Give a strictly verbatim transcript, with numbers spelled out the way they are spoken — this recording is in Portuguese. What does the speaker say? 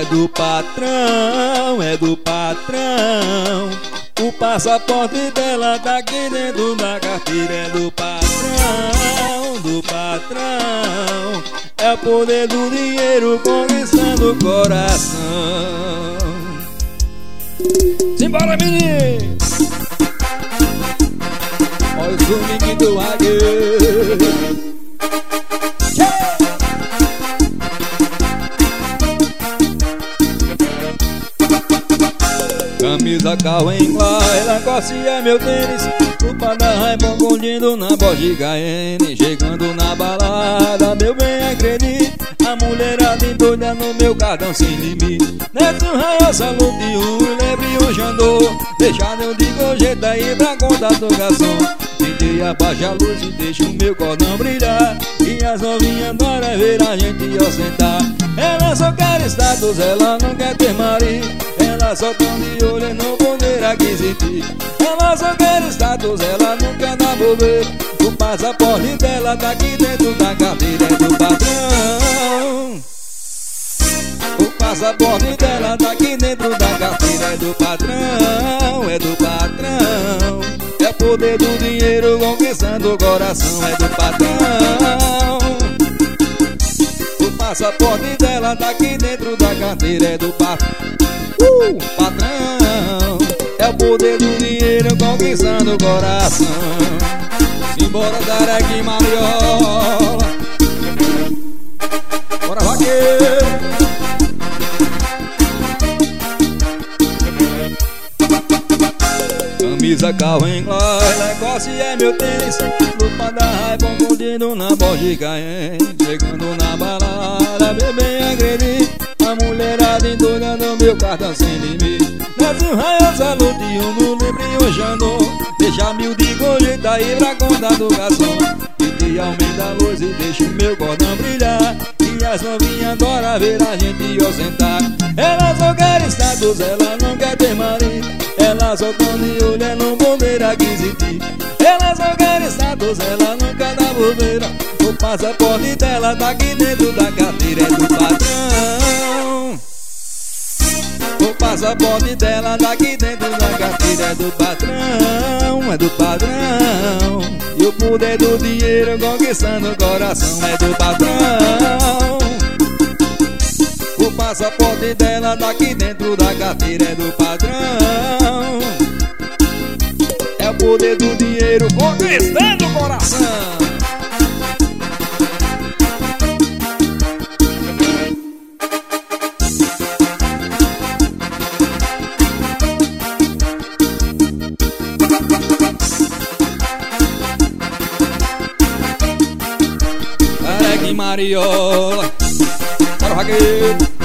do patrão, é do patrão. O passaporte dela tá aqui dentro da carteira. É do patrão, do patrão. É o poder do dinheiro conquistando o coração. Simbora, menino! Olha o swing do águia. Camisa, carro em Glória, Lacoste é meu tênis. O Padarra é bom confundindo na Porsche Cayenne. Chegando na balada, meu bem, acredite, a mulherada endoida no meu cartão sem limite. Nesse raio, salute um, lembre um Jandô. Deixa eu de gorjeta aí pra contar do garçom. Tentei abaixar a luz e deixa o meu cordão brilhar. E as novinhas adoram ver a gente ostentar. Ela só quer status, ela não quer ter marido. Ela só tão de olho e não poder aquisitir. Ela só quer status, ela não quer dar bobeira. O passaporte dela tá aqui dentro da carteira. É do patrão. O passaporte dela tá aqui dentro da carteira. É do patrão, é do patrão. É o poder do dinheiro conquistando o coração. É do patrão. O passaporte dela tá aqui dentro da carteira. É do patrão. Uh, patrão, é o poder do dinheiro conquistando o coração. Simbora dar aqui mariola. Bora, vaqueiro. Camisa, carro em Glória, Lacoste é meu tênis. Lupa da raiva, confundindo na Porsche Cayenne. Chegando na balada, bebê, acredite, a mulherada endoida no meu cartão sem limite. Nesse raio, salute um, no lembre um Jandô. Deixa mil de gorjeta aí pra contar do garçom. E te aumenta a luz e deixa o meu cordão brilhar. E as novinhas adoram ver a gente ostentar. Ela só quer status, ela não quer ter marido. Ela só tão de olho é não poder aquisitir. Ela só quer status, ela não quer dar bobeira. O passaporte dela tá aqui dentro da carteira. É do patrão. O passaporte dela tá aqui dentro da carteira. É do patrão, é do patrão. E o poder do dinheiro conquistando o coração. É do patrão. O passaporte dela tá aqui dentro da carteira. É do patrão. É o poder do dinheiro conquistando o coração. Mariola, para o vaqueiro.